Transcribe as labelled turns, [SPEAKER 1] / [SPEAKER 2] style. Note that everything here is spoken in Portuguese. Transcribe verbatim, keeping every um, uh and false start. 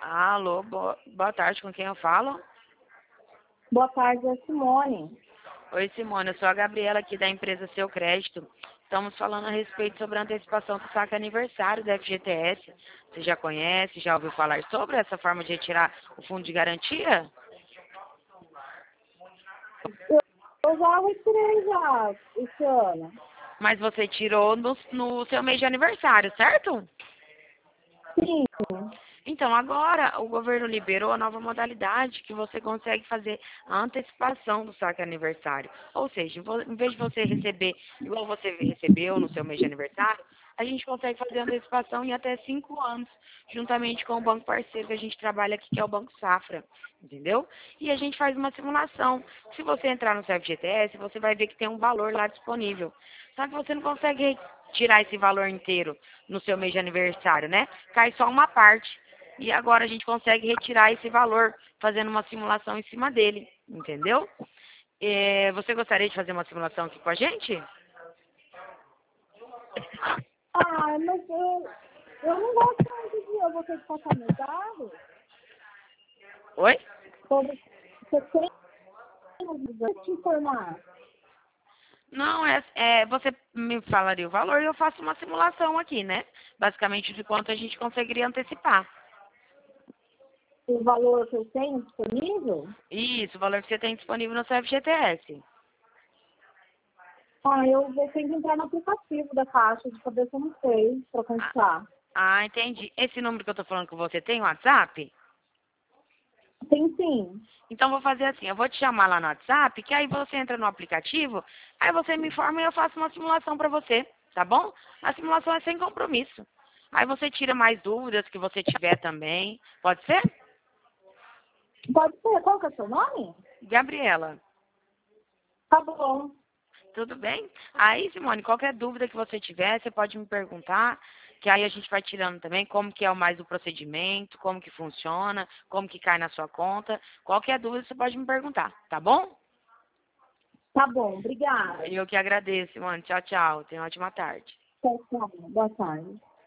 [SPEAKER 1] Alô, boa, boa tarde, com quem eu falo?
[SPEAKER 2] Boa tarde, é Simone.
[SPEAKER 1] Oi, Simone, eu sou a Gabriela aqui da empresa Seu Crédito. Estamos falando a respeito sobre a antecipação do saque aniversário da F G T S. Você já conhece, já ouviu falar sobre essa forma de retirar o fundo de garantia?
[SPEAKER 2] Eu, eu já retirei já esse ano.
[SPEAKER 1] Mas você tirou no, no seu mês de aniversário, certo?
[SPEAKER 2] Sim.
[SPEAKER 1] Então, agora o governo liberou a nova modalidade que você consegue fazer a antecipação do saque aniversário. Ou seja, vo- em vez de você receber igual você recebeu no seu mês de aniversário, a gente consegue fazer a antecipação em até cinco anos, juntamente com o banco parceiro que a gente trabalha aqui, que é o Banco Safra. Entendeu? E a gente faz uma simulação. Se você entrar no seu F G T S, você vai ver que tem um valor lá disponível. Só que você não consegue tirar esse valor inteiro no seu mês de aniversário, né? Cai só uma parte. E agora a gente consegue retirar esse valor fazendo uma simulação em cima dele, entendeu? É, você gostaria de fazer uma simulação aqui com a gente?
[SPEAKER 2] Ah, mas eu, eu não gosto mais de dia. Eu vou ter que passar meu dado.
[SPEAKER 1] Oi?
[SPEAKER 2] Você você tem que te informar.
[SPEAKER 1] Não, é, é, você me falaria o valor e eu faço uma simulação aqui, né? Basicamente de quanto a gente conseguiria antecipar.
[SPEAKER 2] O valor que eu tenho disponível?
[SPEAKER 1] Isso, o valor que você tem disponível no seu F G T S.
[SPEAKER 2] Ah, eu vou ter que entrar no aplicativo da Caixa de cabeça, eu não sei, para
[SPEAKER 1] Ah,
[SPEAKER 2] conquistar.
[SPEAKER 1] ah, entendi. Esse número que eu tô falando com você tem WhatsApp?
[SPEAKER 2] Tem sim.
[SPEAKER 1] Então vou fazer assim, eu vou te chamar lá no WhatsApp, que aí você entra no aplicativo, aí você me informa e eu faço uma simulação para você, tá bom? A simulação é sem compromisso. Aí você tira mais dúvidas que você tiver também. Pode ser?
[SPEAKER 2] Pode ser. Qual que é o seu nome?
[SPEAKER 1] Gabriela,
[SPEAKER 2] Tá bom.
[SPEAKER 1] tudo bem? Aí, Simone, qualquer dúvida que você tiver, você pode me perguntar, que aí a gente vai tirando também como que é o mais o procedimento, como que funciona, como que cai na sua conta. Qualquer dúvida você pode me perguntar, tá bom?
[SPEAKER 2] Tá bom, obrigada.
[SPEAKER 1] Eu que agradeço, mano. Tchau, tchau. Tenha uma ótima tarde.
[SPEAKER 2] Tchau, tchau. Boa tarde.